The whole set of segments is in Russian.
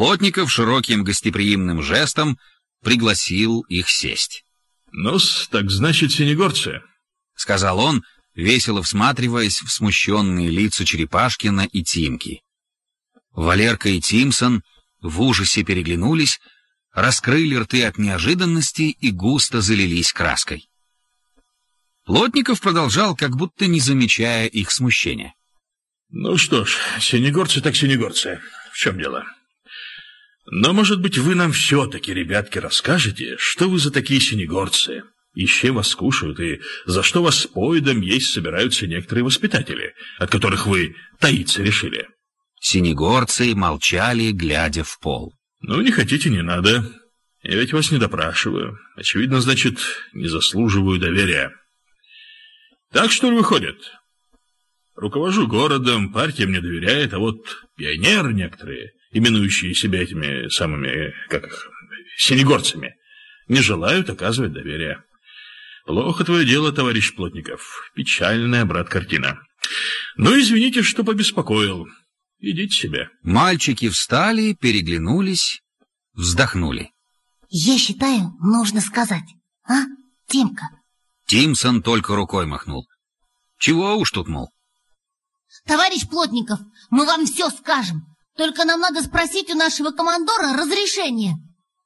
Плотников широким гостеприимным жестом пригласил их сесть. «Ну-с, так значит, синегорцы», — сказал он, весело всматриваясь в смущенные лица Черепашкина и Тимки. Валерка и Тимсон в ужасе переглянулись, раскрыли рты от неожиданности и густо залились краской. Плотников продолжал, как будто не замечая их смущения. «Ну что ж, синегорцы так синегорцы. В чем дело? Но, может быть, вы нам все-таки, ребятки, расскажете, что вы за такие синегорцы, и с чем вас кушают, и за что вас с поедом есть собираются некоторые воспитатели, от которых вы таиться решили?» Синегорцы молчали, глядя в пол. «Ну, не хотите, не надо. Я ведь вас не допрашиваю. Очевидно, значит, не заслуживаю доверия. Так что ли выходит? Руковожу городом, партия мне доверяет, а вот пионеры некоторые, именующие себя этими самыми, как их, синегорцами, не желают оказывать доверие. Плохо твое дело, товарищ Плотников. Печальная, брат, картина. Ну, извините, что побеспокоил. Идите себе». Мальчики встали, переглянулись, вздохнули. «Я считаю, нужно сказать. А, Тимка?» Тимсон только рукой махнул. «Чего уж тут, мол?» «Товарищ Плотников, мы вам все скажем. Только нам надо спросить у нашего командора разрешение».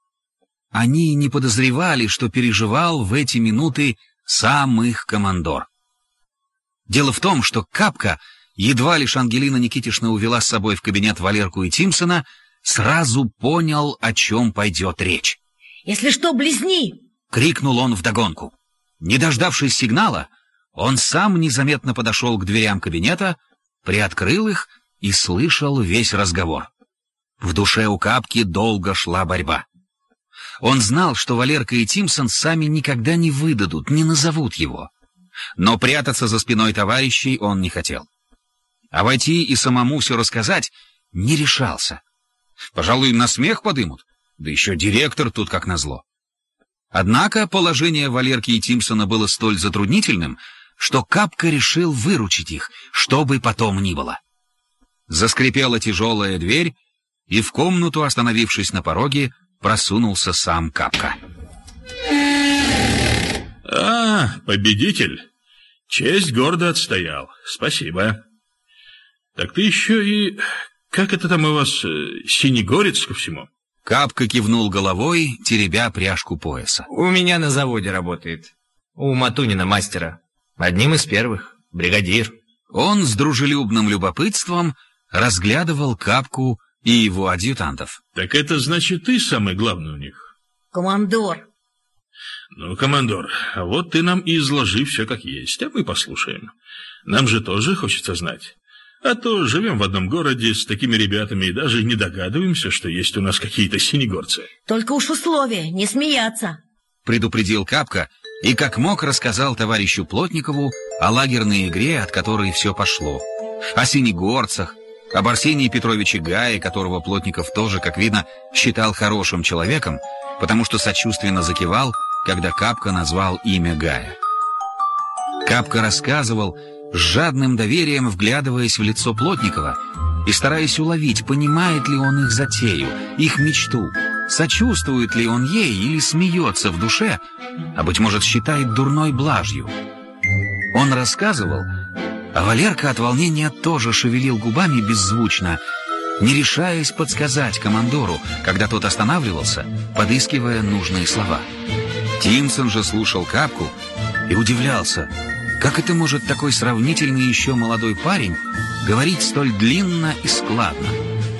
Они не подозревали, что переживал в эти минуты сам их командор. Дело в том, что Капка, едва лишь Ангелина Никитишна увела с собой в кабинет Валерку и Тимсона, сразу понял, о чем пойдет речь. «Если что, блесни!» — крикнул он вдогонку. Не дождавшись сигнала, он сам незаметно подошел к дверям кабинета, приоткрыл их и слышал весь разговор. В душе у Капки долго шла борьба. Он знал, что Валерка и Тимсон сами никогда не выдадут, не назовут его. Но прятаться за спиной товарищей он не хотел. А войти и самому все рассказать не решался. Пожалуй, на смех подымут, да еще директор тут как назло. Однако положение Валерки и Тимсона было столь затруднительным, что Капка решил выручить их, что бы потом ни было. Заскрипела тяжелая дверь, и в комнату, остановившись на пороге, просунулся сам Капка. «А, победитель! Честь гордо отстоял. Спасибо. Так ты еще и... Как это там у вас, синегорец ко всему?» Капка кивнул головой, теребя пряжку пояса. «У меня на заводе работает. У Матунина мастера. Одним из первых. Бригадир». Он с дружелюбным любопытством разглядывал Капку и его адъютантов. «Так это значит, ты самый главный у них?» «Командор». «Ну, командор, а вот ты нам и изложи все как есть, а мы послушаем. Нам же тоже хочется знать. А то живем в одном городе с такими ребятами и даже не догадываемся, что есть у нас какие-то синегорцы». «Только уж условия, не смеяться», — предупредил Капка и как мог рассказал товарищу Плотникову о лагерной игре, от которой все пошло, о синегорцах, об Арсении Петровиче Гае, которого Плотников тоже, как видно, считал хорошим человеком, потому что сочувственно закивал, когда Капка назвал имя Гая. Капка рассказывал, с жадным доверием вглядываясь в лицо Плотникова и стараясь уловить, понимает ли он их затею, их мечту, сочувствует ли он ей или смеется в душе, а, быть может, считает дурной блажью. Он рассказывал, а Валерка от волнения тоже шевелил губами беззвучно, не решаясь подсказать командору, когда тот останавливался, подыскивая нужные слова. Тимсон же слушал Капку и удивлялся, как это может такой сравнительный еще молодой парень говорить столь длинно и складно.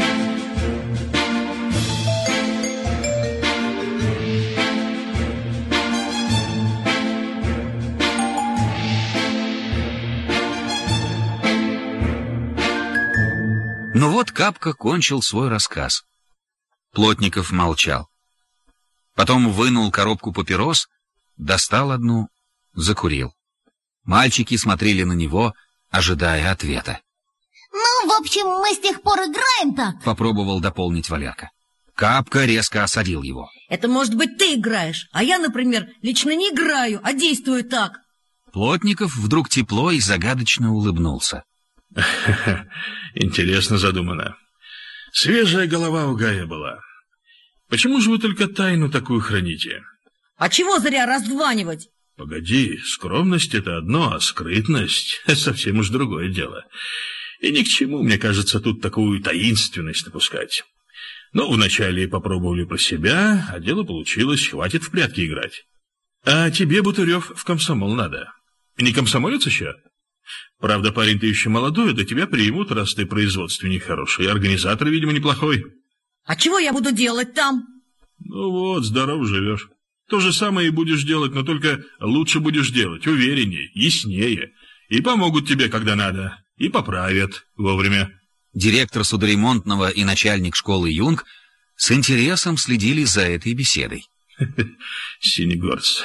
Но вот Капка кончил свой рассказ. Плотников молчал. Потом вынул коробку папирос, достал одну, закурил. Мальчики смотрели на него, ожидая ответа. «Ну, в общем, мы с тех пор играем так», — попробовал дополнить Валерка. Капка резко осадил его. «Это, может быть, ты играешь, а я, например, лично не играю, а действую так». Плотников вдруг тепло и загадочно улыбнулся. Интересно задумано. Свежая голова у Гая была. Почему же вы только тайну такую храните? А чего зря раздванивать? Погоди, скромность — это одно, а скрытность — это совсем уж другое дело. И ни к чему, мне кажется, тут такую таинственность напускать. Но вначале попробовали про себя, а дело получилось, хватит в прятки играть. А тебе, Бутырев, в комсомол надо. Не комсомолец еще? Правда, парень ты еще молодой, да тебя примут, раз ты производственник хороший, организатор, видимо, неплохой. А чего я буду делать там? Ну вот, здорово живешь. То же самое и будешь делать, но только лучше будешь делать, увереннее, яснее. И помогут тебе, когда надо, и поправят вовремя. Директор судоремонтного и начальник школы Юнг с интересом следили за этой беседой. Синегорцы.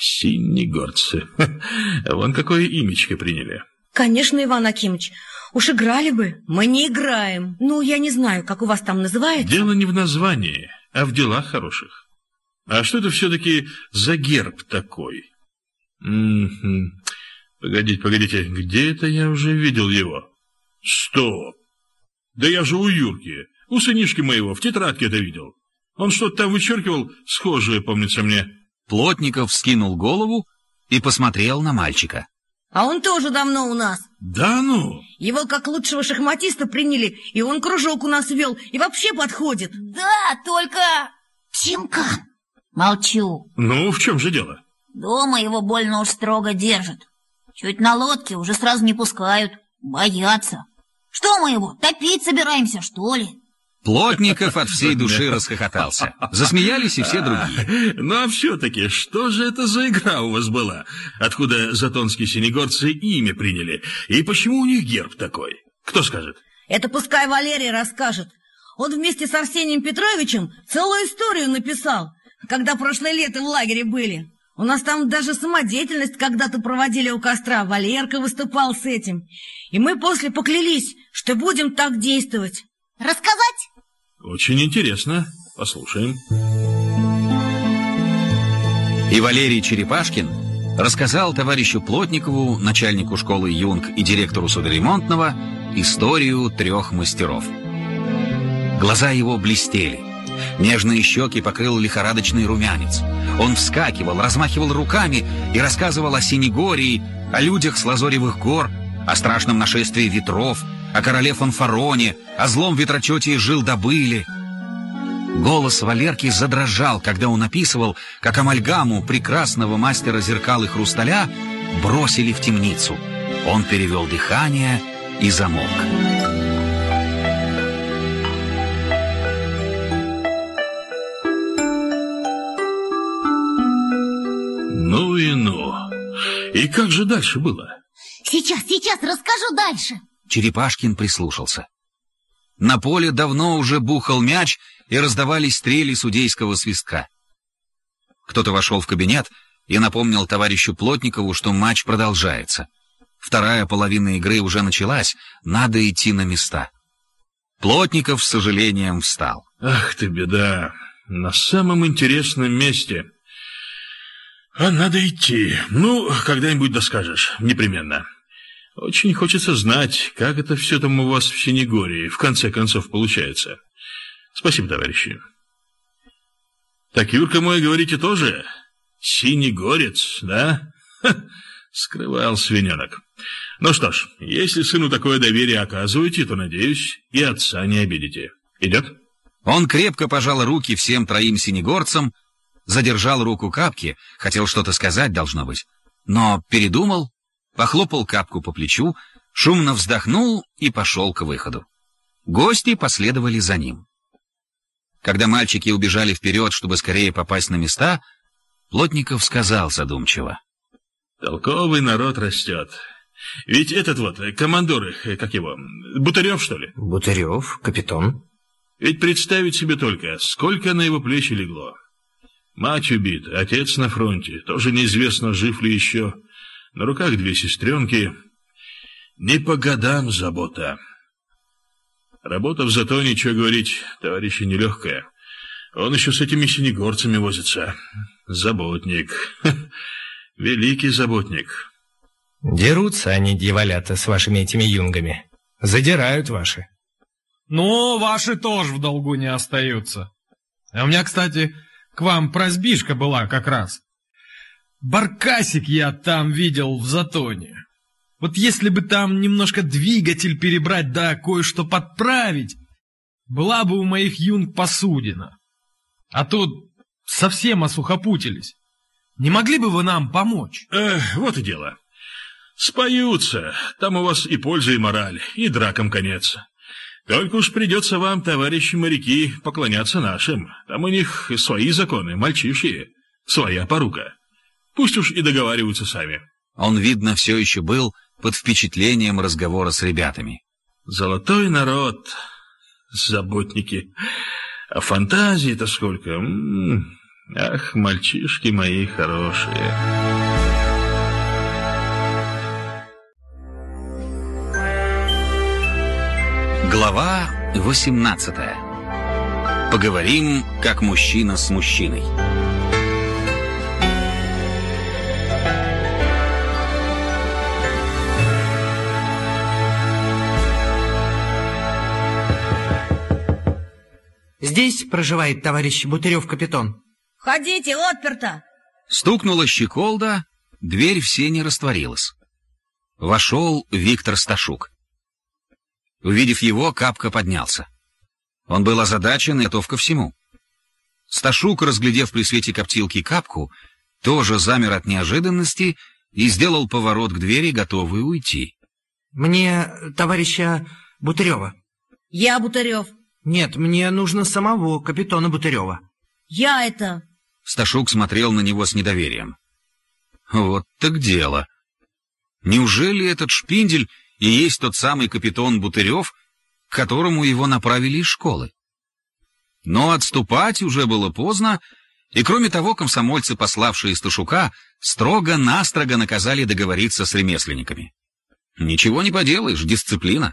Вон какое имечко приняли. Конечно, Иван Акимыч, уж играли бы. Мы не играем. Ну, я не знаю, как у вас там называется. Дело не в названии, а в делах хороших. А что это все-таки за герб такой? Погодите, где это я уже видел его? Стоп! Да я же у Юрки, у сынишки моего, в тетрадке это видел. Он что-то там вычеркивал, схожее, помнится мне. Плотников вскинул голову и посмотрел на мальчика. А он тоже давно у нас. Да ну? Его как лучшего шахматиста приняли, и он кружок у нас вел, и вообще подходит. Да, только... Тимка, молчу. Ну, в чем же дело? Дома его больно уж строго держат. Чуть на лодке уже сразу не пускают, боятся. Что мы его, топить собираемся, что ли? Плотников от всей души расхохотался. Засмеялись и все другие. Ну, а все-таки, что же это за игра у вас была? Откуда затонские синегорцы имя приняли? И почему у них герб такой? Кто скажет? Это пускай Валерий расскажет. Он вместе с Арсением Петровичем целую историю написал, когда прошлое лето в лагере были. У нас там даже самодеятельность когда-то проводили у костра. Валерка выступал с этим. И мы после поклялись, что будем так действовать. Рассказать? Очень интересно. Послушаем. И Валерий Черепашкин рассказал товарищу Плотникову, начальнику школы Юнг и директору судоремонтного, историю 3 мастеров. Глаза его блестели. Нежные щеки покрыл лихорадочный румянец. Он вскакивал, размахивал руками и рассказывал о Синегории, о людях с Лазоревых гор, о страшном нашествии ветров, о короле Фанфароне, о злом ветрочете Жил-да-Были. Голос Валерки задрожал, когда он описывал, как амальгаму прекрасного мастера зеркал и хрусталя бросили в темницу. Он перевел дыхание и замолк. Ну и ну. И как же дальше было? Сейчас расскажу дальше. Черепашкин прислушался. На поле давно уже бухал мяч, и раздавались стрели судейского свистка. Кто-то вошел в кабинет и напомнил товарищу Плотникову, что матч продолжается. Вторая половина игры уже началась, надо идти на места. Плотников с сожалением встал. Ах ты беда, на самом интересном месте. А надо идти. Ну, когда-нибудь доскажешь, непременно. Очень хочется знать, как это все там у вас в Синегории в конце концов получается. Спасибо, товарищи. Так, Юрка мой, говорите, тоже? Синегорец, да? Ха, скрывал свиненок. Ну что ж, если сыну такое доверие оказываете, то, надеюсь, и отца не обидите. Идет? Он крепко пожал руки всем 3 синегорцам, задержал руку Капки, хотел что-то сказать, должно быть, но передумал, похлопал Капку по плечу, шумно вздохнул и пошел к выходу. Гости последовали за ним. Когда мальчики убежали вперед, чтобы скорее попасть на места, Плотников сказал задумчиво. Толковый народ растет. Ведь этот вот, командор их, как его, Бутырев, что ли? Бутырев, капитан. Ведь представить себе только, сколько на его плечи легло. Мать убит, отец на фронте, тоже неизвестно, жив ли еще. На руках 2 сестренки. Не по годам забота. Работа в Затоне, что говорить, товарищи, нелегкая. Он еще с этими синегорцами возится. Заботник. Великий заботник. Дерутся они, дьяволята, с вашими этими юнгами. Задирают ваши. Ну, ваши тоже в долгу не остаются. А у меня, кстати, к вам просьбишка была как раз. Баркасик я там видел в Затоне. Вот если бы там немножко двигатель перебрать, да кое-что подправить, была бы у моих юнг посудина. А тут совсем осухопутились. Не могли бы вы нам помочь? Вот и дело. Споются. Там у вас и польза, и мораль, и дракам конец. Только уж придется вам, товарищи моряки, поклоняться нашим. Там у них свои законы, мальчишьи, своя порука. Пусть уж и договариваются сами. Он, видно, все еще был под впечатлением разговора с ребятами. Золотой народ, заботники. А фантазии-то сколько. Ах, мальчишки мои хорошие. Глава 18. Поговорим, как мужчина с мужчиной. Здесь проживает товарищ Бутырев-капитан. Входите, отперто. Стукнула щеколда, дверь в сени растворилась. Вошел Виктор Сташук. Увидев его, Капка поднялся. Он был озадачен и готов ко всему. Сташук, разглядев при свете коптилки Капку, тоже замер от неожиданности и сделал поворот к двери, готовый уйти. Мне товарища Бутырева. Я Бутырев. Нет, мне нужно самого капитана Бутырева. Я это... Сташук смотрел на него с недоверием. Вот так дело. Неужели этот шпиндель и есть тот самый капитан Бутырев, к которому его направили из школы? Но отступать уже было поздно, и кроме того, комсомольцы, пославшие Сташука, строго-настрого наказали договориться с ремесленниками. Ничего не поделаешь, дисциплина.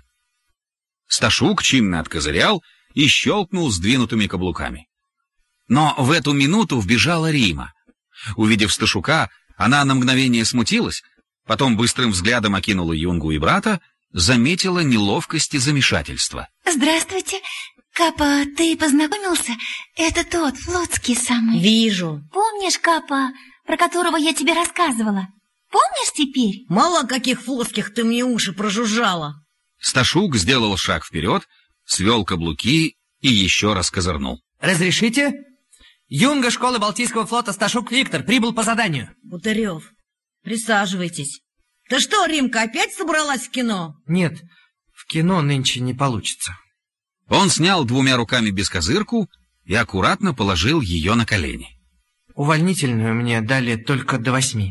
Сташук чинно откозырял и щелкнул сдвинутыми каблуками. Но в эту минуту вбежала Рима. Увидев Сташука, она на мгновение смутилась, потом быстрым взглядом окинула Юнгу и брата, заметила неловкость и замешательство. Здравствуйте. Капа, ты познакомился? Это тот, флотский самый. Вижу. Помнишь, Капа, про которого я тебе рассказывала? Помнишь теперь? Мало каких флотских ты мне уши прожужжала. Сташук сделал шаг вперед, свел каблуки и еще раз козырнул. Разрешите? Юнга школы Балтийского флота Сташук Виктор прибыл по заданию. Бутырев, присаживайтесь. Ты что, Римка, опять собралась в кино? Нет, в кино нынче не получится. Он снял двумя руками бескозырку и аккуратно положил ее на колени. Увольнительную мне дали только до 8.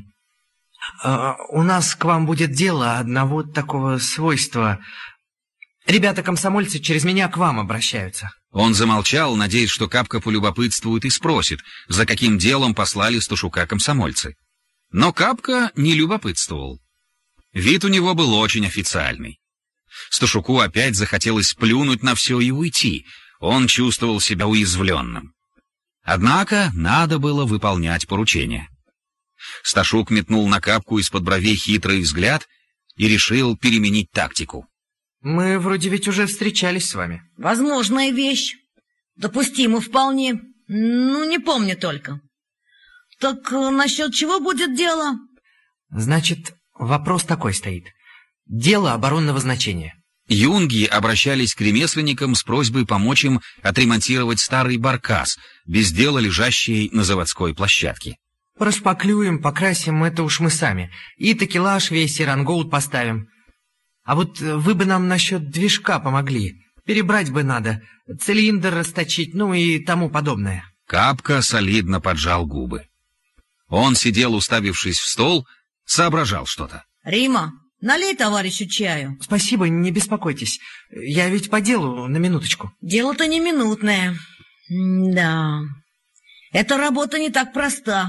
У нас к вам будет дело одного такого свойства. Ребята-комсомольцы через меня к вам обращаются. Он замолчал, надеясь, что Капка полюбопытствует и спросит, за каким делом послали Сташука комсомольцы. Но Капка не любопытствовал. Вид у него был очень официальный. Сташуку опять захотелось плюнуть на все и уйти. Он чувствовал себя уязвленным. Однако надо было выполнять поручение. Сташук метнул на Капку из-под бровей хитрый взгляд и решил переменить тактику. Мы вроде ведь уже встречались с вами. Возможная вещь. Допустимо вполне. Ну, не помню только. Так насчет чего будет дело? Значит, вопрос такой стоит. Дело оборонного значения. Юнги обращались к ремесленникам с просьбой помочь им отремонтировать старый баркас, без дела лежащий на заводской площадке. Прошпаклюем, покрасим, это уж мы сами. И такелаж весь, и рангоут поставим. А вот вы бы нам насчет движка помогли. Перебрать бы надо, цилиндр расточить, ну и тому подобное. Капка солидно поджал губы. Он сидел, уставившись в стол, соображал что-то. Рима, налей товарищу чаю. Спасибо, не беспокойтесь. Я ведь по делу, на минуточку. Дело-то не минутное. Да, эта работа не так проста.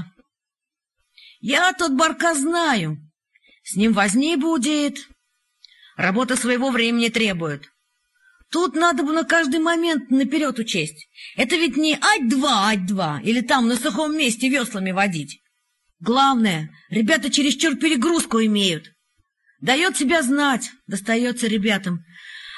Я тот баркас знаю. С ним возни будет. Работа своего времени требует. Тут надо бы на каждый момент наперед учесть. Это ведь не ать-2 или там на сухом месте веслами водить. Главное, ребята чересчур перегрузку имеют. Дает себя знать, достается ребятам.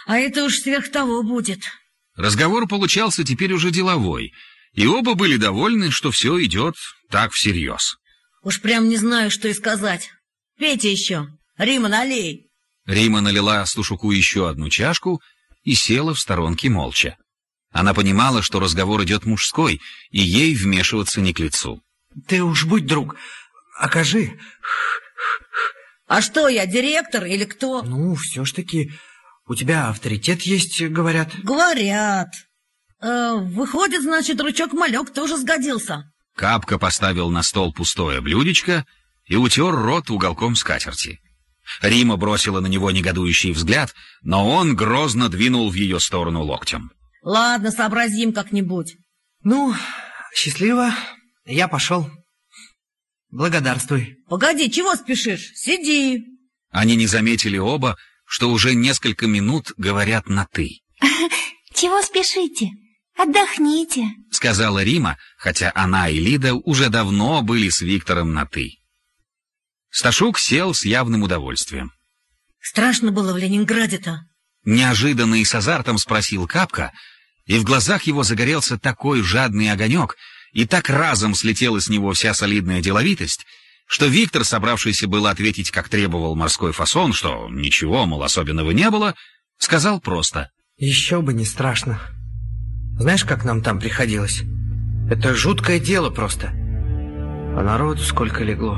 А это уж сверх того будет. Разговор получался теперь уже деловой, и оба были довольны, что все идет так всерьез. Уж прям не знаю, что и сказать. Пейте еще. Рима, налей. Рима налила Сташуку еще одну чашку и села в сторонке молча. Она понимала, что разговор идет мужской, и ей вмешиваться не к лицу. Ты уж будь друг, окажи. А что я, директор или кто? Ну, все ж таки, у тебя авторитет есть, говорят. Говорят. Выходит, значит, рычаг-малек тоже сгодился. Капка поставил на стол пустое блюдечко и утер рот уголком скатерти. Рима бросила на него негодующий взгляд, но он грозно двинул в ее сторону локтем. Ладно, сообразим как-нибудь. Ну, счастливо, я пошел. Благодарствуй. Погоди, чего спешишь? Сиди. Они не заметили оба, что уже несколько минут говорят на «ты». Чего спешите? Отдохните, Сказала Рима, хотя она и Лида уже давно были с Виктором на «ты». Сташук сел с явным удовольствием. Страшно было в Ленинграде-то. Неожиданно и с азартом спросил Капка, и в глазах его загорелся такой жадный огонек, и так разом слетела с него вся солидная деловитость, что Виктор, собравшийся было ответить, как требовал морской фасон, что ничего, мол, особенного не было, сказал просто: Еще бы не страшно. Знаешь, как нам там приходилось? Это жуткое дело просто. А народу сколько легло.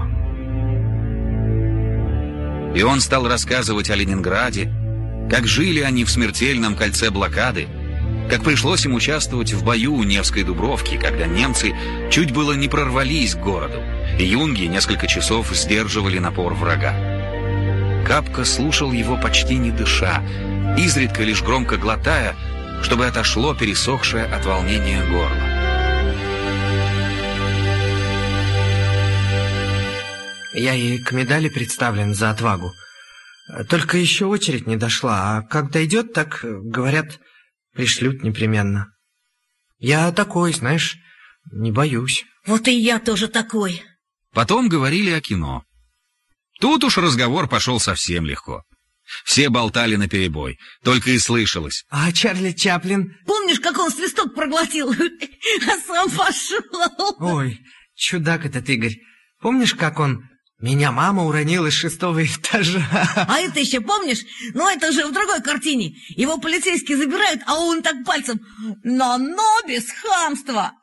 И он стал рассказывать о Ленинграде, как жили они в смертельном кольце блокады, как пришлось им участвовать в бою у Невской Дубровки, когда немцы чуть было не прорвались к городу, и юнги несколько часов сдерживали напор врага. Капка слушал его почти не дыша, изредка лишь громко глотая, чтобы отошло пересохшее от волнения горло. Я и к медали представлен за отвагу. Только еще очередь не дошла, а как дойдет, так, говорят, пришлют непременно. Я такой, знаешь, не боюсь. Вот и я тоже такой. Потом говорили о кино. Тут уж разговор пошел совсем легко. Все болтали наперебой, только и слышалось: А Чарли Чаплин? Помнишь, как он свисток проглотил, а сам пошел? Ой, чудак этот Игорь. Помнишь, как он... Меня мама уронила с 6-го этажа. А это еще помнишь? Ну, это уже в другой картине. Его полицейские забирают, а он так пальцем: «Но без хамства».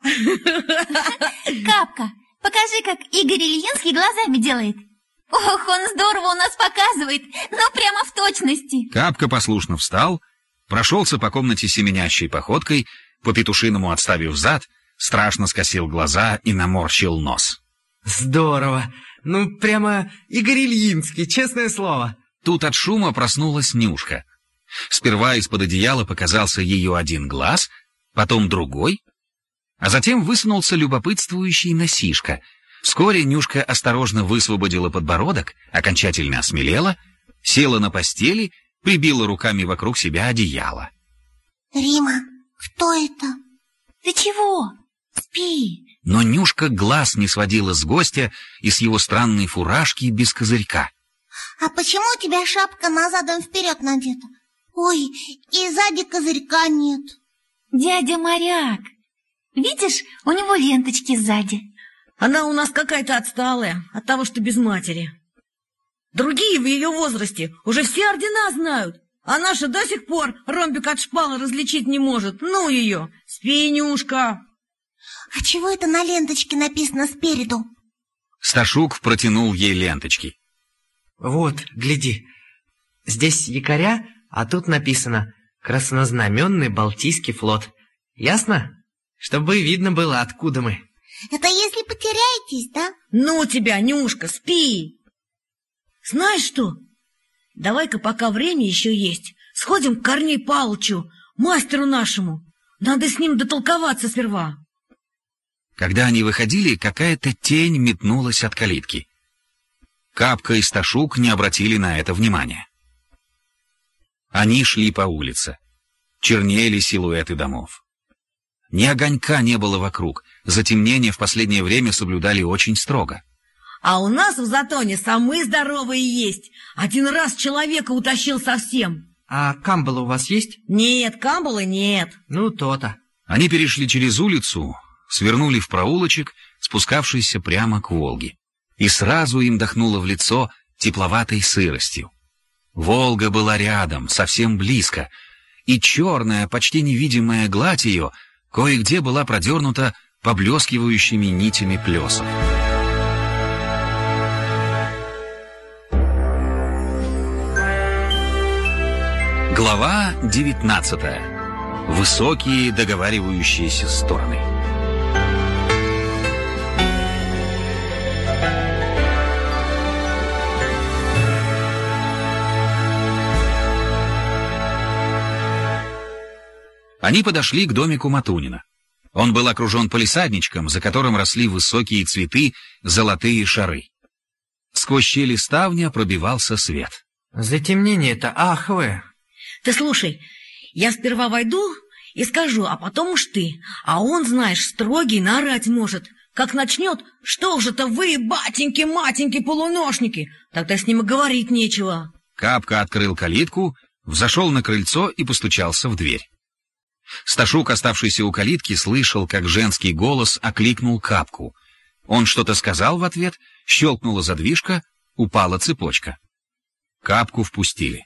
Капка, покажи, как Игорь Ильинский глазами делает. Ох, он здорово у нас показывает, ну прямо в точности. Капка послушно встал, прошелся по комнате семенящей походкой, по-петушиному отставив зад, страшно скосил глаза и наморщил нос. Здорово. Ну, прямо Игорь Ильинский, честное слово. Тут от шума проснулась Нюшка. Сперва из-под одеяла показался ее один глаз, потом другой, а затем высунулся любопытствующий носишка. Вскоре Нюшка осторожно высвободила подбородок, окончательно осмелела, села на постели, прибила руками вокруг себя одеяло. Рима, кто это? Ты чего? Спи. Но Нюшка глаз не сводила с гостя и с его странной фуражки без козырька. А почему у тебя шапка назадом вперед надета? Ой, и сзади козырька нет. Дядя моряк. Видишь, у него ленточки сзади. Она у нас какая-то отсталая от того, что без матери. Другие в ее возрасте уже все ордена знают, а наша до сих пор ромбик от шпалы различить не может. Ну ее, спи, Нюшка. А чего это на ленточке написано спереду? Сташук протянул ей ленточки. Вот, гляди. Здесь якоря, а тут написано «Краснознаменный Балтийский флот». Ясно? Чтобы видно было, откуда мы. Это если потеряетесь, да? Ну тебя, Нюшка, спи. Знаешь что? Давай-ка, пока время еще есть, сходим к Корнею Павловичу, мастеру нашему. Надо с ним дотолковаться сперва. Когда они выходили, какая-то тень метнулась от калитки. Капка и Сташук не обратили на это внимания. Они шли по улице. Чернели силуэты домов. Ни огонька не было вокруг. Затемнение в последнее время соблюдали очень строго. А у нас в Затоне самые здоровые есть. Один раз человека утащил совсем. А камбала у вас есть? Нет, камбалы нет. Ну, то-то. Они перешли через улицу, свернули в проулочек, спускавшийся прямо к Волге. И сразу им дохнуло в лицо тепловатой сыростью. Волга была рядом, совсем близко, и черная, почти невидимая гладь ее кое-где была продернута поблескивающими нитями плесов. Глава 19. Высокие договаривающиеся стороны. Они подошли к домику Матунина. Он был окружен палисадничком, за которым росли высокие цветы, золотые шары. Сквозь щели ставня пробивался свет. Затемнение-то, ах вы! Ты слушай, я сперва войду и скажу, а потом уж ты. А он, знаешь, строгий, наорать может. Как начнет, что же-то вы, батеньки-матеньки, полуношники? Тогда с ним и говорить нечего. Капка открыл калитку, взошел на крыльцо и постучался в дверь. Сташук, оставшийся у калитки, слышал, как женский голос окликнул Капку. Он что-то сказал в ответ, щелкнула задвижка, упала цепочка. Капку впустили.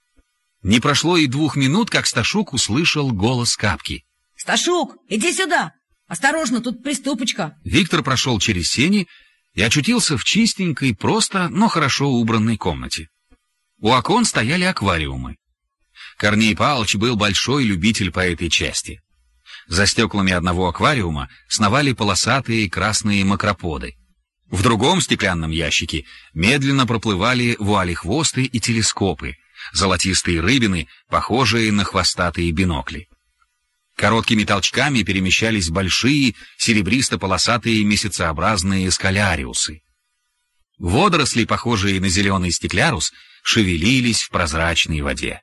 Не прошло и 2 минут, как Сташук услышал голос Капки. Сташук, иди сюда! Осторожно, тут приступочка. Виктор прошел через сени и очутился в чистенькой, просто, но хорошо убранной комнате. У окон стояли аквариумы. Корней Павлович был большой любитель по этой части. За стеклами одного аквариума сновали полосатые красные макроподы. В другом стеклянном ящике медленно проплывали вуалехвосты и телескопы, золотистые рыбины, похожие на хвостатые бинокли. Короткими толчками перемещались большие серебристо-полосатые месяцеобразные скаляриусы. Водоросли, похожие на зеленый стеклярус, шевелились в прозрачной воде.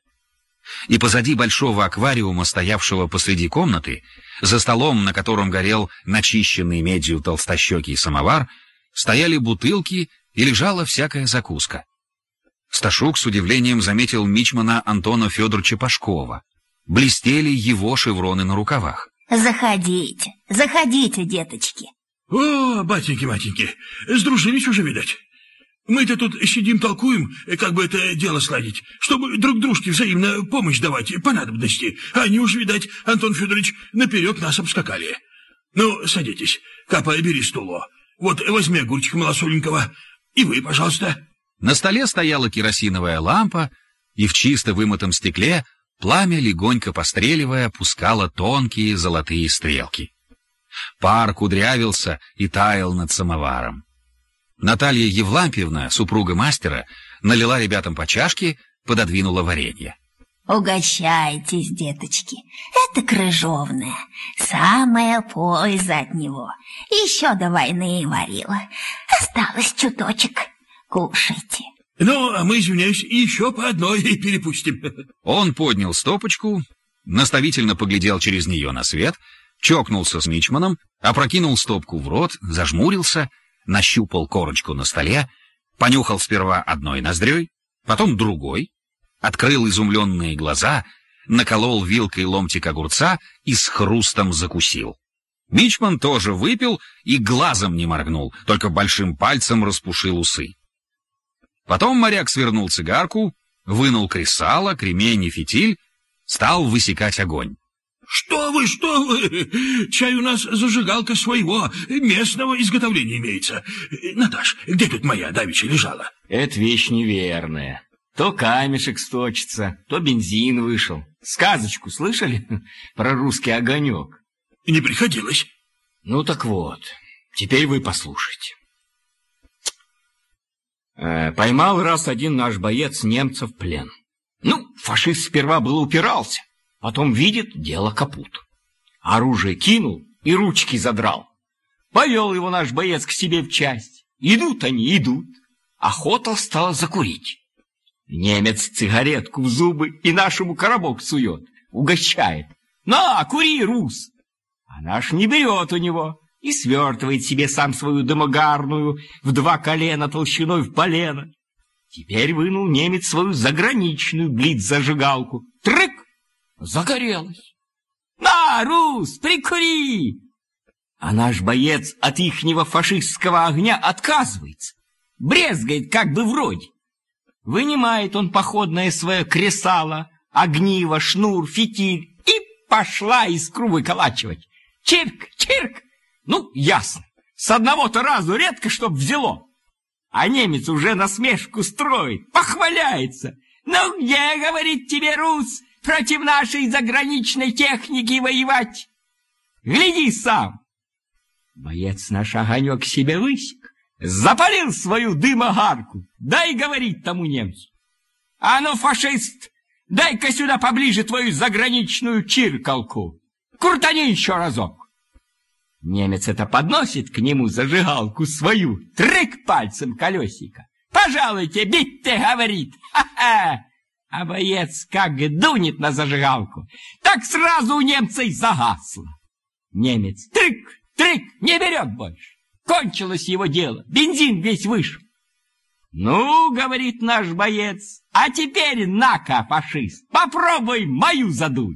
И позади большого аквариума, стоявшего посреди комнаты, за столом, на котором горел начищенный медью толстощекий самовар, стояли бутылки и лежала всякая закуска. Сташук с удивлением заметил мичмана Антона Федоровича Пашкова. Блестели его шевроны на рукавах. Заходите, заходите, деточки. О, батеньки-матеньки, сдружились уже, видать. Мы-то тут сидим, толкуем, как бы это дело сладить, чтобы друг дружке взаимно помощь давать по надобности. А они уж, видать, Антон Федорович, наперед нас обскакали. Ну, садитесь, Капа, бери стуло. Вот возьми огурчик малосоленького. И вы, пожалуйста. На столе стояла керосиновая лампа, и в чисто вымытом стекле пламя, легонько постреливая, пускало тонкие золотые стрелки. Пар кудрявился и таял над самоваром. Наталья Евлампьевна, супруга мастера, налила ребятам по чашке, пододвинула варенье. Угощайтесь, деточки. Это крыжовное. Самая польза от него. Еще до войны варила. Осталось чуточек. Кушайте. Ну, а мы, извиняюсь, еще по одной перепустим. Он поднял стопочку, наставительно поглядел через нее на свет, чокнулся с мичманом, опрокинул стопку в рот, зажмурился, нащупал корочку на столе, понюхал сперва одной ноздрёй, потом другой, открыл изумленные глаза, наколол вилкой ломтик огурца и с хрустом закусил. Мичман тоже выпил и глазом не моргнул, только большим пальцем распушил усы. Потом моряк свернул цигарку, вынул кресало, кремень и фитиль, стал высекать огонь. Что вы? Чай у нас зажигалка своего, местного изготовления имеется. Наташ, где тут моя давеча лежала? Это вещь неверная. То камешек сточится, то бензин вышел. Сказочку слышали про русский огонек? Не приходилось. Ну так вот, теперь вы послушайте. Поймал раз один наш боец немца в плен. Ну, фашист сперва было упирался, потом видит, дело капут. Оружие кинул и ручки задрал. Повел его наш боец к себе в часть. Идут они, идут. Охота стала закурить. Немец цигаретку в зубы и нашему коробок сует, угощает. На, кури, рус! А наш не берет у него и свертывает себе сам свою дымогарную в 2 колена толщиной в полено. Теперь вынул немец свою заграничную блиц-зажигалку. Трык! Загорелась. На, Рус, прикури! А наш боец от ихнего фашистского огня отказывается. Брезгает как бы вроде. Вынимает он походное свое кресало, огниво, шнур, фитиль и пошла искру выколачивать. Чирк, чирк! Ну, ясно. С одного-то разу редко чтоб взяло. А немец уже насмешку строит, похваляется. Ну где, говорит тебе, Рус, против нашей заграничной техники воевать? Гляди сам. Боец наш огонек себе высек, запалил свою дымогарку. Дай, говорит тому немцу. А ну, фашист, дай-ка сюда поближе твою заграничную чиркалку. Крутани еще разок. Немец это подносит к нему зажигалку свою, трык пальцем колесика. «Пожалуйте, бить-те!» — говорит. «Ха-ха!» А боец как дунет на зажигалку, так сразу у немца и загасло. Немец трык, трык, не берет больше. Кончилось его дело, бензин весь вышел. «Ну, — говорит наш боец, — а теперь на-ка, фашист, попробуй мою задуй!»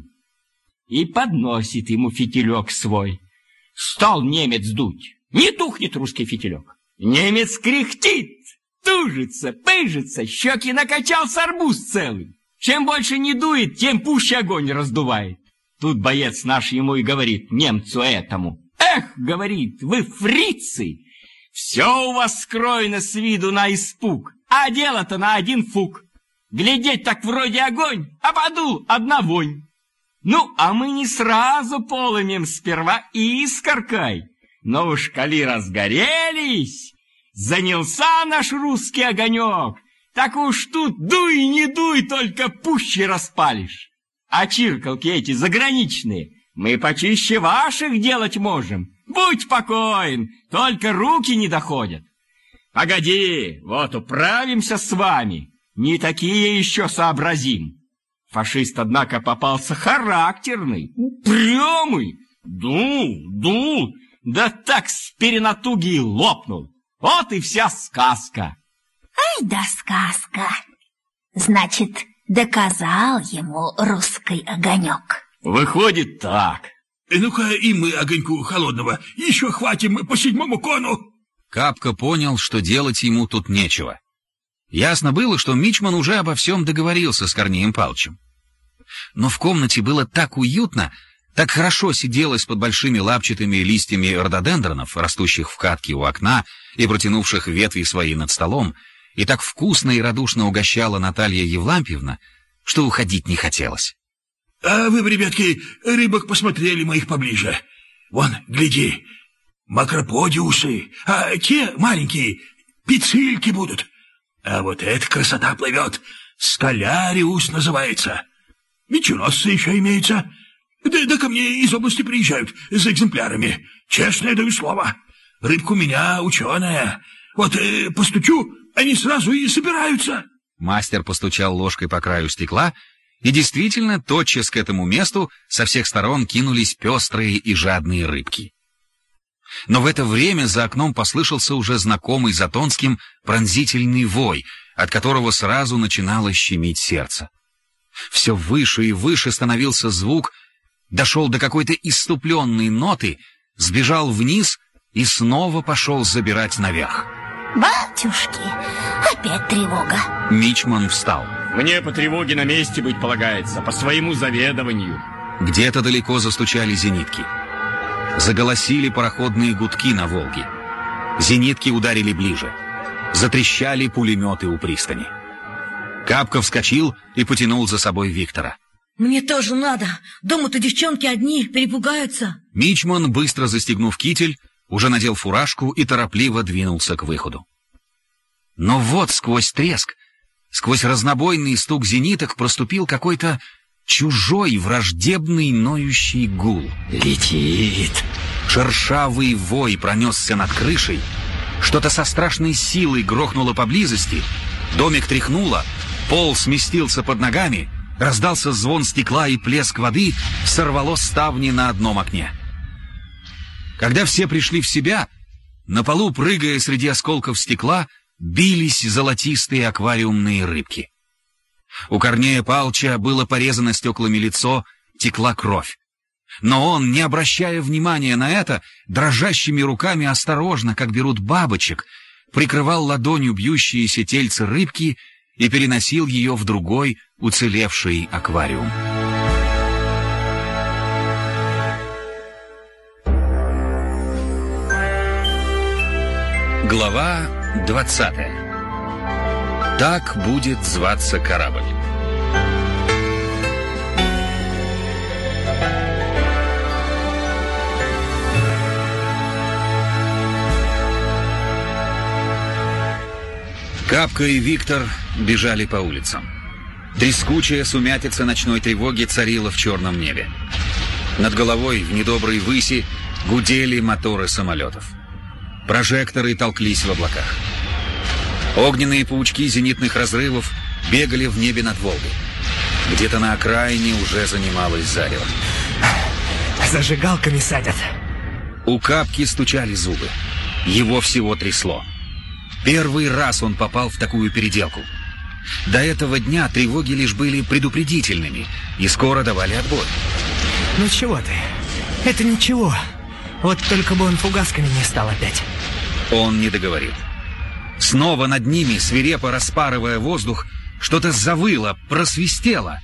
И подносит ему фитилек свой. Стал немец дуть. Не тухнет русский фитилек. Немец кряхтит, тужится, пыжится, щеки накачал с арбуз целый. Чем больше не дует, тем пуще огонь раздувает. Тут боец наш ему и говорит, немцу этому: «Эх, — говорит, — вы фрицы! Все у вас скроено с виду на испуг, а дело-то на один фук. Глядеть так вроде огонь, а подул одна вонь. Ну, а мы не сразу полымем, сперва искоркой. Но уж коли разгорелись, занялся наш русский огонек, так уж тут дуй не дуй, только пуще распалишь. А чиркалки эти заграничные мы почище ваших делать можем. Будь покоен, только руки не доходят. Погоди, вот управимся с вами, не такие еще сообразим». Фашист, однако, попался характерный, упрямый. Дул, да так с перенатуги и лопнул. Вот и вся сказка. Ай да сказка. Значит, доказал ему русский огонек. Выходит так. Ну-ка и мы огоньку холодного еще хватим по 7-му кону. Капка понял, что делать ему тут нечего. Ясно было, что мичман уже обо всем договорился с Корнеем Палычем. Но в комнате было так уютно, так хорошо сиделось под большими лапчатыми листьями рододендронов, растущих в катке у окна и протянувших ветви свои над столом, и так вкусно и радушно угощала Наталья Евлампьевна, что уходить не хотелось. А вы бы, ребятки, рыбок посмотрели моих поближе. Вон, гляди, макроподиусы, а те маленькие пиццильки будут. А вот эта красота плывет, скаляриус называется. Меченосцы еще имеются. Да ко мне из области приезжают за экземплярами. Честное даю слово. Рыбка у меня ученая. Вот постучу, они сразу и собираются. Мастер постучал ложкой по краю стекла, и действительно тотчас к этому месту со всех сторон кинулись пестрые и жадные рыбки. Но в это время за окном послышался уже знакомый Затонским пронзительный вой, от которого сразу начинало щемить сердце. Все выше и выше становился звук, дошел до какой-то исступленной ноты, сбежал вниз и снова пошел забирать наверх. Батюшки, опять тревога. Мичман встал. Мне по тревоге на месте быть полагается, по своему заведованию. Где-то далеко застучали зенитки. Заголосили пароходные гудки на Волге. Зенитки ударили ближе. Затрещали пулеметы у пристани. Капка вскочил и потянул за собой Виктора. Мне тоже надо. Дома-то девчонки одни, перепугаются. Мичман, быстро застегнув китель, уже надел фуражку и торопливо двинулся к выходу. Но вот сквозь треск, сквозь разнобойный стук зениток проступил какой-то чужой, враждебный, ноющий гул. Летит. Шершавый вой пронесся над крышей, что-то со страшной силой грохнуло поблизости, домик тряхнуло, пол сместился под ногами, раздался звон стекла и плеск воды, сорвало ставни на одном окне. Когда все пришли в себя, на полу, прыгая среди осколков стекла, бились золотистые аквариумные рыбки. У Корнея Палча было порезано стеклами лицо, текла кровь. Но он, не обращая внимания на это, дрожащими руками осторожно, как берут бабочек, прикрывал ладонью бьющиеся тельце рыбки и переносил ее в другой уцелевший аквариум. Глава 20. Так будет зваться корабль. Капка и Виктор бежали по улицам. Трескучая сумятица ночной тревоги царила в черном небе. Над головой в недоброй выси гудели моторы самолетов. Прожекторы толклись в облаках. Огненные паучки зенитных разрывов бегали в небе над Волгой. Где-то на окраине уже занималось зарево. Зажигалками садят. У Капки стучали зубы. Его всего трясло. Первый раз он попал в такую переделку. До этого дня тревоги лишь были предупредительными и скоро давали отбой. Ну чего ты? Это ничего. Вот только бы он фугасками не стал опять. Он не договорил. Снова над ними, свирепо распарывая воздух, что-то завыло, просвистело.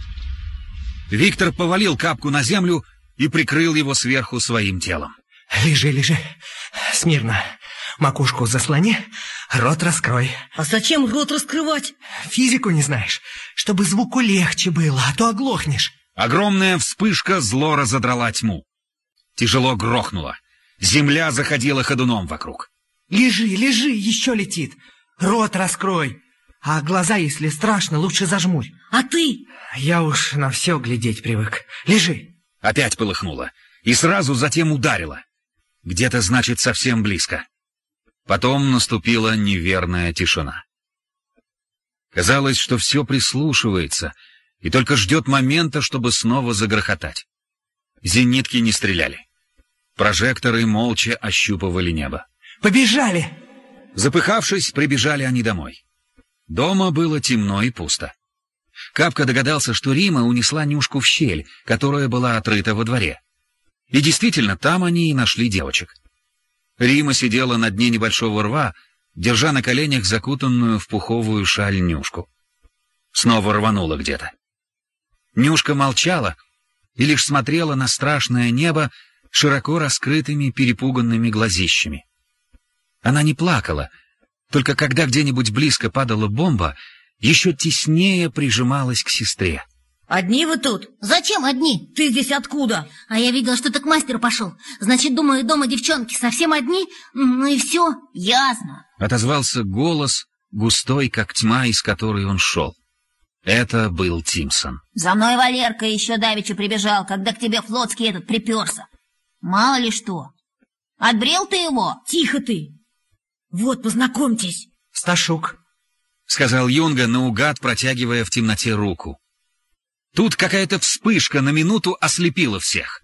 Виктор повалил Капку на землю и прикрыл его сверху своим телом. Лежи, лежи. Смирно. Макушку заслони, рот раскрой. А зачем рот раскрывать? Физику не знаешь? Чтобы звуку легче было, а то оглохнешь. Огромная вспышка зло разодрала тьму. Тяжело грохнуло. Земля заходила ходуном вокруг. Лежи, лежи, еще летит. Рот раскрой. А глаза, если страшно, лучше зажмурь. А ты? Я уж на все глядеть привык. Лежи. Опять полыхнуло. И сразу затем ударило. Где-то, значит, совсем близко. Потом наступила неверная тишина. Казалось, что все прислушивается и только ждет момента, чтобы снова загрохотать. Зенитки не стреляли. Прожекторы молча ощупывали небо. Побежали! Запыхавшись, прибежали они домой. Дома было темно и пусто. Капка догадался, что Рима унесла Нюшку в щель, которая была отрыта во дворе. И действительно, там они и нашли девочек. Рима сидела на дне небольшого рва, держа на коленях закутанную в пуховую шаль Нюшку. Снова рванула где-то. Нюшка молчала и лишь смотрела на страшное небо широко раскрытыми перепуганными глазищами. Она не плакала, только когда где-нибудь близко падала бомба, еще теснее прижималась к сестре. Одни вы тут? Зачем одни? Ты здесь откуда? А я видела, что ты к мастеру пошел. Значит, думаю, дома девчонки совсем одни? Ну и все, ясно. Отозвался голос, густой, как тьма, из которой он шел. Это был Тимсон. За мной Валерка еще давеча прибежал, когда к тебе флотский этот приперся. Мало ли что. Отбрил ты его? Тихо ты. Вот, познакомьтесь. Сташук, сказал Юнга, наугад протягивая в темноте руку. Тут какая-то вспышка на минуту ослепила всех.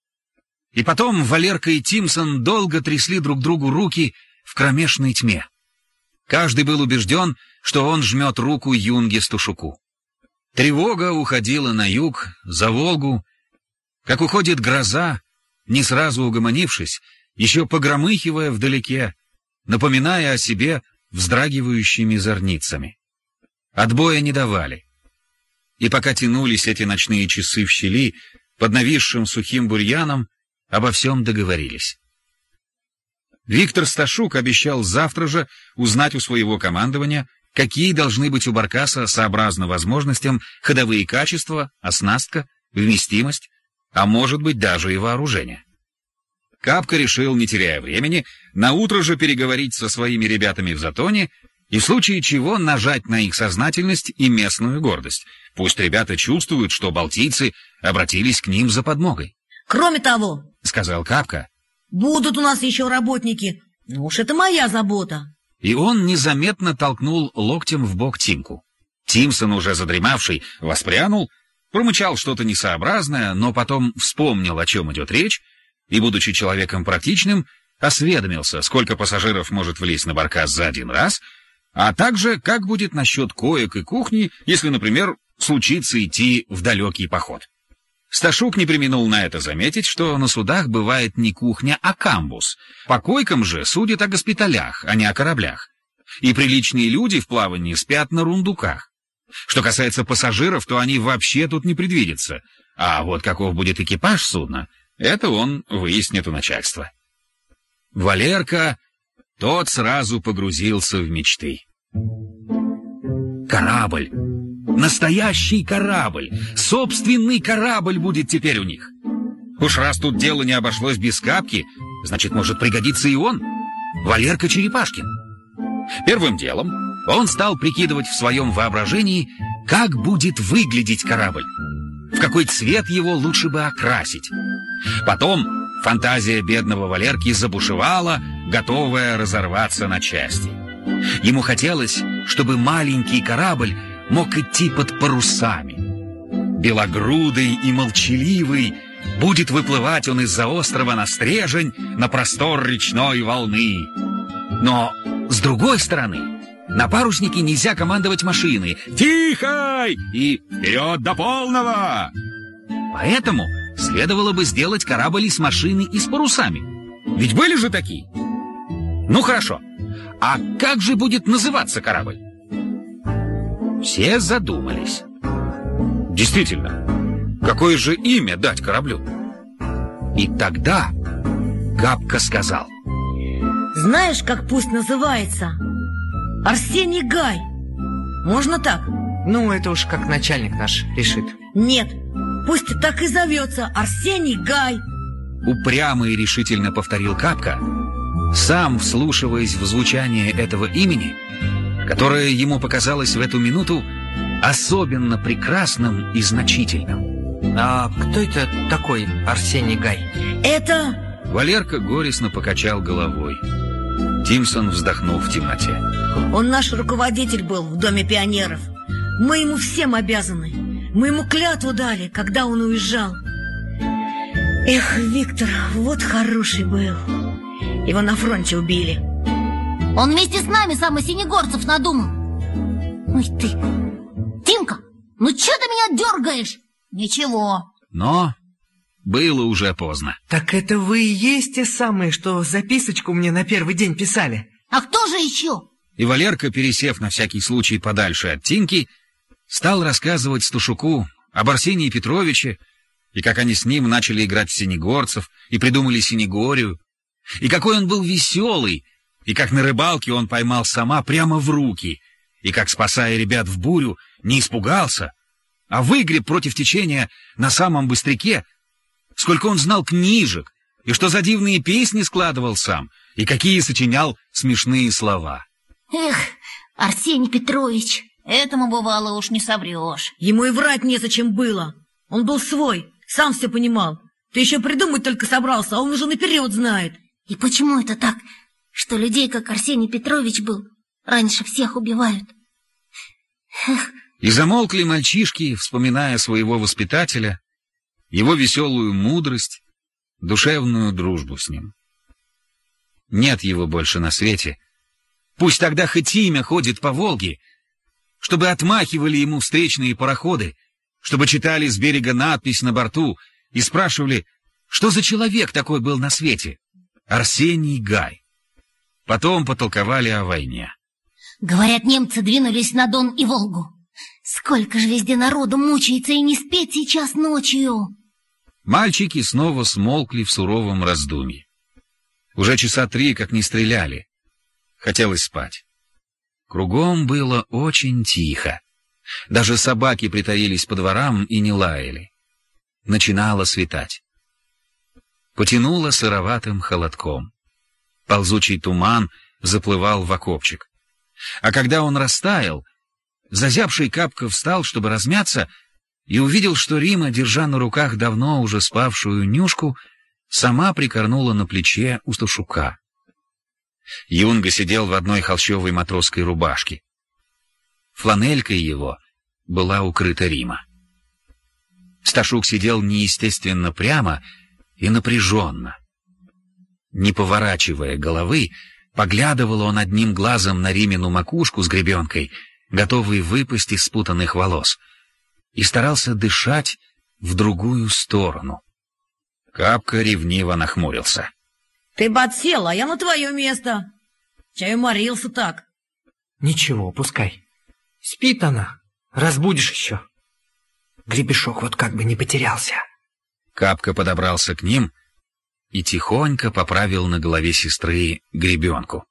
И потом Валерка и Тимсон долго трясли друг другу руки в кромешной тьме. Каждый был убежден, что он жмет руку Юнге Сташуку. Тревога уходила на юг, за Волгу, как уходит гроза, не сразу угомонившись, еще погромыхивая вдалеке, напоминая о себе вздрагивающими зорницами. Отбоя не давали. И пока тянулись эти ночные часы в щели, под нависшим сухим бурьяном, обо всем договорились. Виктор Сташук обещал завтра же узнать у своего командования, какие должны быть у баркаса сообразно возможностям ходовые качества, оснастка, вместимость, а может быть даже и вооружение. Капка решил, не теряя времени, наутро же переговорить со своими ребятами в Затоне и в случае чего нажать на их сознательность и местную гордость. Пусть ребята чувствуют, что балтийцы обратились к ним за подмогой. Кроме того, — сказал Капка, — будут у нас еще работники. Ну уж это моя забота. И он незаметно толкнул локтем в бок Тимку. Тимсон, уже задремавший, воспрянул, промычал что-то несообразное, но потом вспомнил, о чем идет речь, и, будучи человеком практичным, осведомился, сколько пассажиров может влезть на баркас за один раз, А также, как будет насчет коек и кухни, если, например, случится идти в далекий поход. Сташук не преминул на это заметить, что на судах бывает не кухня, а камбуз. По койкам же судят о госпиталях, а не о кораблях. И приличные люди в плавании спят на рундуках. Что касается пассажиров, то они вообще тут не предвидятся. А вот каков будет экипаж судна, это он выяснит у начальства. Валерка, тот сразу погрузился в мечты. Корабль. Настоящий корабль. Собственный корабль будет теперь у них. Уж раз тут дело не обошлось без Капки, значит, может пригодиться и он, Валерка Черепашкин. Первым делом он стал прикидывать в своем воображении, как будет выглядеть корабль, в какой цвет его лучше бы окрасить. Потом фантазия бедного Валерки забушевала, готовая разорваться на части. Ему хотелось, чтобы маленький корабль мог идти под парусами. Белогрудый и молчаливый будет выплывать он из-за острова на Стрежень на простор речной волны. Но, с другой стороны, на паруснике нельзя командовать машиной «Тихо!» и «Вперед до полного!». Поэтому следовало бы сделать корабль из машины и с парусами. Ведь были же такие. Ну хорошо, а как же будет называться корабль? Все задумались. Действительно, какое же имя дать кораблю? И тогда Капка сказал: знаешь, как пусть называется? Арсений Гай. Можно так? Ну, это уж как начальник наш решит. Нет, пусть так и зовется Арсений Гай. Упрямо и решительно повторил Капка, сам вслушиваясь в звучание этого имени, которое ему показалось в эту минуту особенно прекрасным и значительным. А кто это такой Арсений Гай? Это... Валерка горестно покачал головой. Тимсон вздохнул в темноте. Он наш руководитель был в Доме пионеров. Мы ему всем обязаны. Мы ему клятву дали, когда он уезжал. Эх, Виктор, вот хороший был. Его на фронте убили. Он вместе с нами сам Осенигорцев надумал. Ой ты, Тимка, ну че ты меня дергаешь? Ничего. Но было уже поздно. Так это вы и есть те самые, что записочку мне на первый день писали? А кто же еще? И Валерка, пересев на всякий случай подальше от Тимки, стал рассказывать Сташуку об Арсении Петровиче, и как они с ним начали играть в Сенегорцев, и придумали Сенегорию, и какой он был веселый, и как на рыбалке он поймал сама прямо в руки, и как, спасая ребят в бурю, не испугался, а выгреб против течения на самом быстряке, сколько он знал книжек, и что за дивные песни складывал сам, и какие сочинял смешные слова. Эх, Арсений Петрович, этому бывало уж не соврешь. Ему и врать незачем было. Он был свой, сам все понимал. Ты еще придумать только собрался, а он уже наперед знает. И почему это так, что людей, как Арсений Петрович был, раньше всех убивают? Эх. И замолкли мальчишки, вспоминая своего воспитателя, его веселую мудрость, душевную дружбу с ним. Нет его больше на свете. Пусть тогда хоть имя ходит по Волге, чтобы отмахивали ему встречные пароходы, чтобы читали с берега надпись на борту и спрашивали, что за человек такой был на свете. Арсений Гай. Потом потолковали о войне. Говорят, немцы двинулись на Дон и Волгу. Сколько же везде народу мучается и не спеть сейчас ночью. Мальчики снова смолкли в суровом раздумье. Уже часа 3, как не стреляли. Хотелось спать. Кругом было очень тихо. Даже собаки притаились по дворам и не лаяли. Начинало светать. Потянуло сыроватым холодком. Ползучий туман заплывал в окопчик. А когда он растаял, зазябший Капка встал, чтобы размяться, и увидел, что Рима, держа на руках давно уже спавшую Нюшку, сама прикорнула на плече у Сташука. Юнга сидел в одной холщовой матросской рубашке. Фланелькой его была укрыта Рима. Сташук сидел неестественно прямо и напряженно. Не поворачивая головы, Поглядывал он одним глазом на Римину макушку с гребенкой, готовый выпасть из спутанных волос, и старался дышать в другую сторону. Капка ревниво нахмурился. Ты бы отсел, а я на твое место. Чай уморился так. Ничего, пускай. Спит она. Разбудишь еще. Гребешок вот как бы не потерялся. Капка подобрался к ним и тихонько поправил на голове сестры гребенку.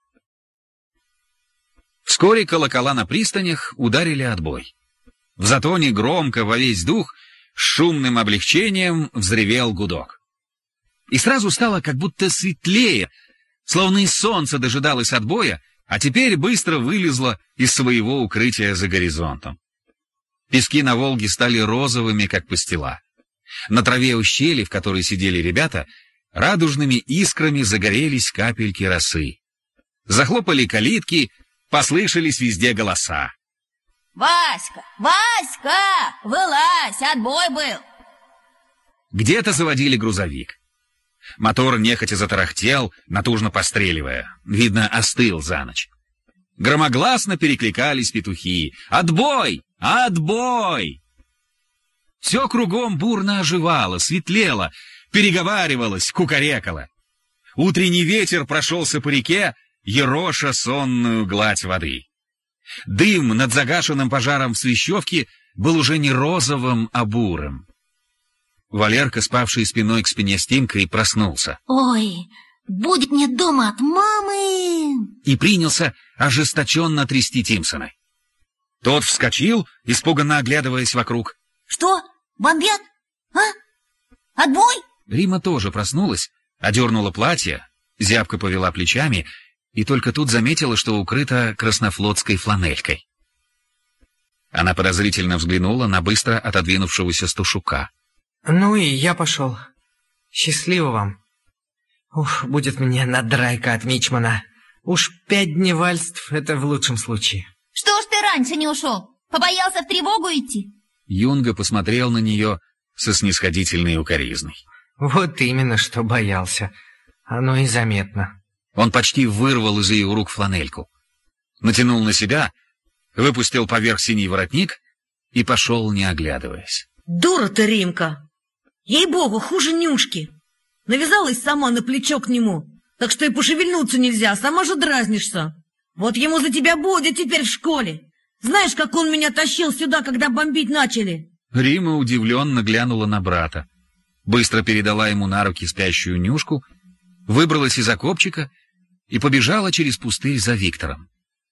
Вскоре колокола на пристанях ударили отбой. В затоне громко во весь дух с шумным облегчением взревел гудок. И сразу стало как будто светлее, словно и солнце дожидалось отбоя, а теперь быстро вылезло из своего укрытия за горизонтом. Пески на Волге стали розовыми, как пастила. На траве ущелья, в которой сидели ребята, радужными искрами загорелись капельки росы. Захлопали калитки, послышались везде голоса. Васька, Васька, вылазь, отбой был. Где-то заводили грузовик. Мотор нехотя затарахтел, натужно постреливая. Видно, остыл за ночь. Громогласно перекликались петухи. «Отбой! Отбой!» Все кругом бурно оживало, светлело, переговаривалось, кукарекало. Утренний ветер прошелся по реке, ероша сонную гладь воды. Дым над загашенным пожаром в Свящевке был уже не розовым, а бурым. Валерка, спавший спиной к спине с Тимкой, проснулся. Ой, будет мне дома от мамы. И принялся ожесточенно трясти Тимсона. Тот вскочил, испуганно оглядываясь вокруг. Что, бомбят? А? Отбой? Рима тоже проснулась, одернула платье, зябко повела плечами и только тут заметила, что укрыта краснофлотской фланелькой. Она подозрительно взглянула на быстро отодвинувшегося Стушука. Ну и я пошел. Счастливо вам. Ух, будет мне надрайка от мичмана. Уж 5 дневальств — это в лучшем случае. Что ж ты раньше не ушел? Побоялся в тревогу идти? Юнга посмотрел на нее со снисходительной укоризной. Вот именно, что боялся. Оно и заметно. Он почти вырвал из ее рук фланельку. Натянул на себя, выпустил поверх синий воротник и пошел, не оглядываясь. Дура ты, Римка. Ей-богу, хуже Нюшки. Навязалась сама на плечо к нему, так что и пошевельнуться нельзя, сама же дразнишься. Вот ему за тебя будет теперь в школе. Знаешь, как он меня тащил сюда, когда бомбить начали? Рима удивленно глянула на брата, быстро передала ему на руки спящую Нюшку, выбралась из окопчика и побежала через пустырь за Виктором.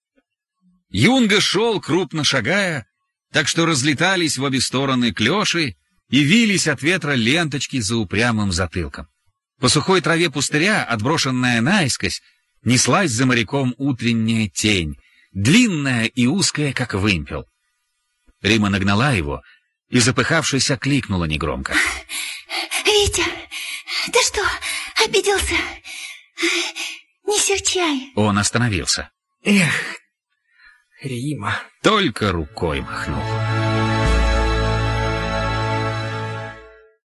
Юнга шел, крупно шагая, так что разлетались в обе стороны клёши и вились от ветра ленточки за упрямым затылком. По сухой траве пустыря, отброшенная наискось, неслась за моряком утренняя тень, длинная и узкая, как вымпел. Рима нагнала его и, запыхавшись, окликнула негромко. Витя, ты что, обиделся? Неси чай. Он остановился. Эх, Рима. Только рукой махнул.